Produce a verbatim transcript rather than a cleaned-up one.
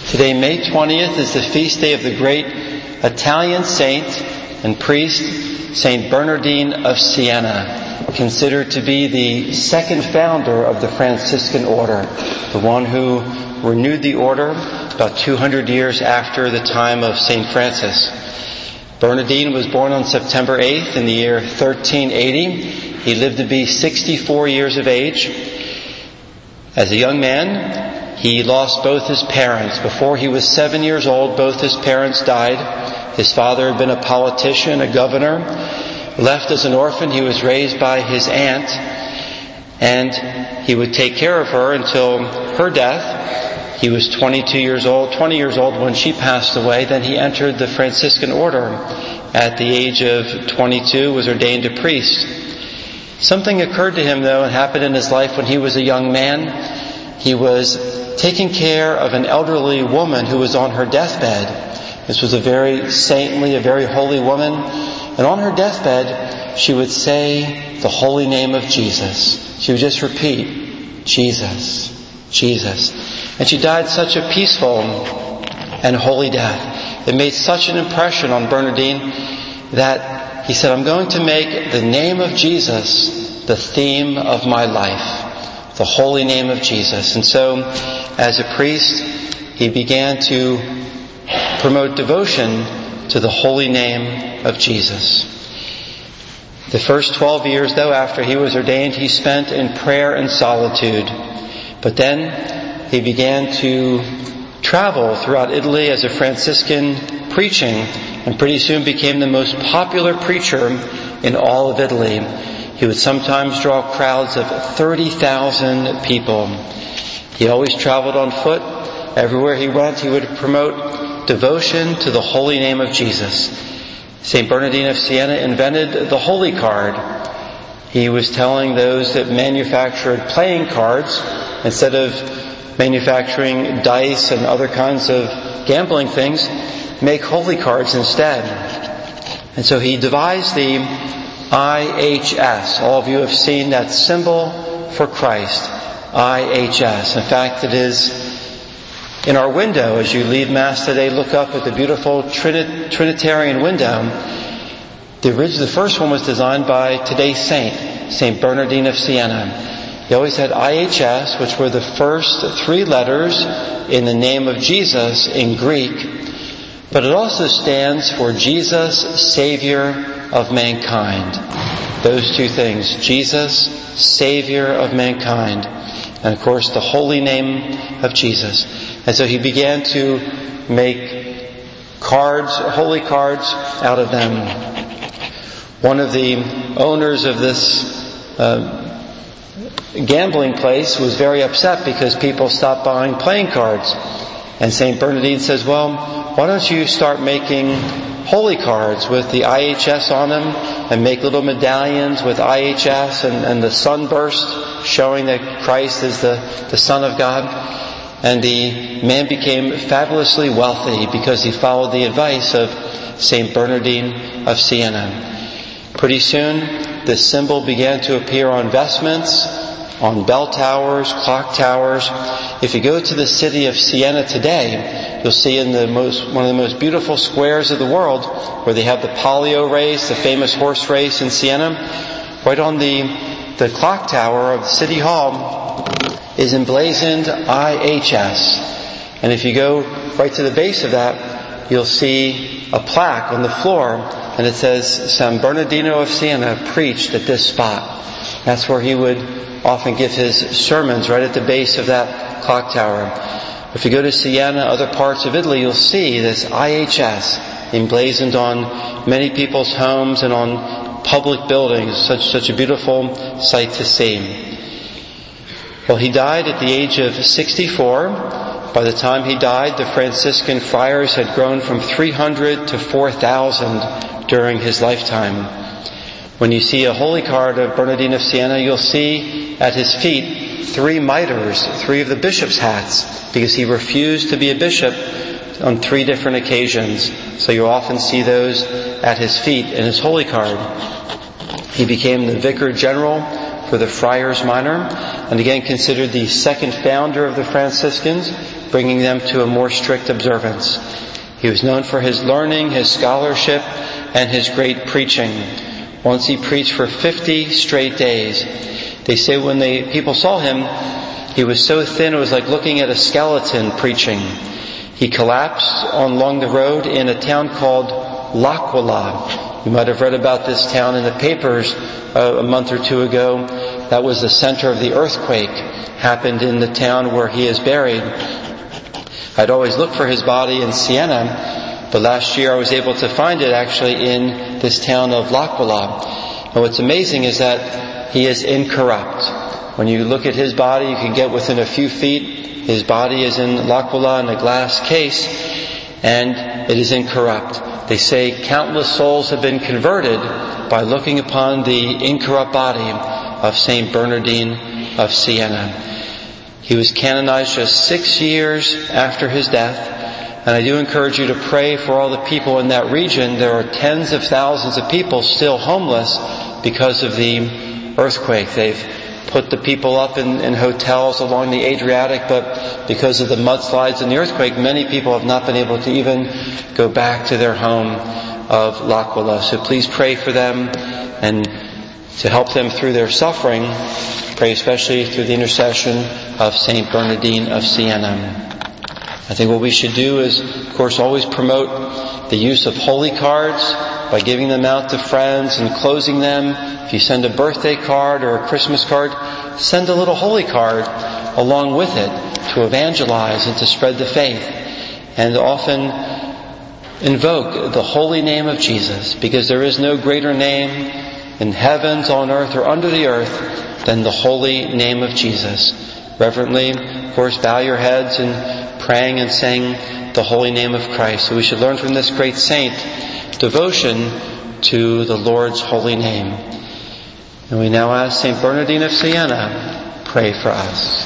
Today, May twentieth, is the feast day of the great Italian saint and priest, Saint Bernardine of Siena, considered to be the second founder of the Franciscan order, the one who renewed the order about two hundred years after the time of Saint Francis. Bernardine was born on September eighth in the year thirteen eighty. He lived to be sixty-four years of age. As a young man, he lost both his parents. Before he was seven years old, both his parents died. His father had been a politician, a governor. Left as an orphan, he was raised by his aunt, and he would take care of her until her death. He was twenty-two years old, twenty years old when she passed away. Then he entered the Franciscan order. At the age of twenty-two, was ordained a priest. Something occurred to him, though, and happened in his life when he was a young man. He was taking care of an elderly woman who was on her deathbed. This was a very saintly, a very holy woman. And on her deathbed, she would say the holy name of Jesus. She would just repeat, Jesus, Jesus. And she died such a peaceful and holy death. It made such an impression on Bernardine that he said, I'm going to make the name of Jesus the theme of my life. The holy name of Jesus. And so, as a priest, he began to promote devotion to the holy name of Jesus. The first twelve years, though, after he was ordained, he spent in prayer and solitude. But then he began to travel throughout Italy as a Franciscan, preaching, and pretty soon became the most popular preacher in all of Italy. He would sometimes draw crowds of thirty thousand people. He always traveled on foot. Everywhere he went, he would promote devotion to the holy name of Jesus. Saint Bernardine of Siena invented the holy card. He was telling those that manufactured playing cards, instead of manufacturing dice and other kinds of gambling things, make holy cards instead. And so he devised the I H S. All of you have seen that symbol for Christ, I H S. In fact, it is in our window. As you leave Mass today, look up at the beautiful Trini- Trinitarian window. The original, the first one was designed by today's saint, Saint Bernardine of Siena. He always had I H S, which were the first three letters in the name of Jesus in Greek. But it also stands for Jesus, Savior of mankind. Those two things, Jesus, Savior of mankind, and of course the holy name of Jesus. And so he began to make cards, holy cards out of them. One of the owners of this uh, gambling place was very upset because people stopped buying playing cards. And Saint Bernardine says, well, why don't you start making holy cards with the I H S on them, and make little medallions with I H S and, and the sunburst showing that Christ is the, the Son of God. And the man became fabulously wealthy because he followed the advice of Saint Bernardine of Siena. Pretty soon, this symbol began to appear on vestments, on bell towers, clock towers. If you go to the city of Siena today, you'll see in the most, one of the most beautiful squares of the world, where they have the Palio race, the famous horse race in Siena, right on the, the clock tower of the City Hall is emblazoned I H S. And if you go right to the base of that, you'll see a plaque on the floor, and it says, San Bernardino of Siena preached at this spot. That's where he would often give his sermons, right at the base of that clock tower. If you go to Siena, other parts of Italy, you'll see this I H S emblazoned on many people's homes and on public buildings. Such such a beautiful sight to see. Well, he died at the age of sixty-four. By the time he died, the Franciscan friars had grown from three hundred to four thousand during his lifetime. When you see a holy card of Bernardine of Siena, you'll see at his feet three mitres, three of the bishop's hats, because he refused to be a bishop on three different occasions. So you often see those at his feet in his holy card. He became the vicar general for the Friars Minor, and again considered the second founder of the Franciscans, bringing them to a more strict observance. He was known for his learning, his scholarship, and his great preaching. Once he preached for fifty straight days. They say when they, people saw him, he was so thin it was like looking at a skeleton preaching. He collapsed on, along the road in a town called L'Aquila. You might have read about this town in the papers uh, a month or two ago. That was the center of the earthquake. Happened in the town where he is buried. I'd always looked for his body in Siena, but last year I was able to find it actually in this town of L'Aquila. And what's amazing is that he is incorrupt. When you look at his body, you can get within a few feet. His body is in L'Aquila in a glass case, and it is incorrupt. They say countless souls have been converted by looking upon the incorrupt body of Saint Bernardine of Siena. He was canonized just six years after his death. And I do encourage you to pray for all the people in that region. There are tens of thousands of people still homeless because of the earthquake. They've put the people up in, in hotels along the Adriatic, but because of the mudslides and the earthquake, many people have not been able to even go back to their home of L'Aquila. So please pray for them and to help them through their suffering. Pray especially through the intercession of Saint Bernardine of Siena. I think what we should do is, of course, always promote the use of holy cards by giving them out to friends and closing them. If you send a birthday card or a Christmas card, send a little holy card along with it to evangelize and to spread the faith. And often invoke the holy name of Jesus, because there is no greater name in heavens, on earth, or under the earth than the holy name of Jesus. Reverently, of course, bow your heads and praying and saying the holy name of Christ. So we should learn from this great saint devotion to the Lord's holy name. And we now ask Saint Bernardine of Siena, pray for us.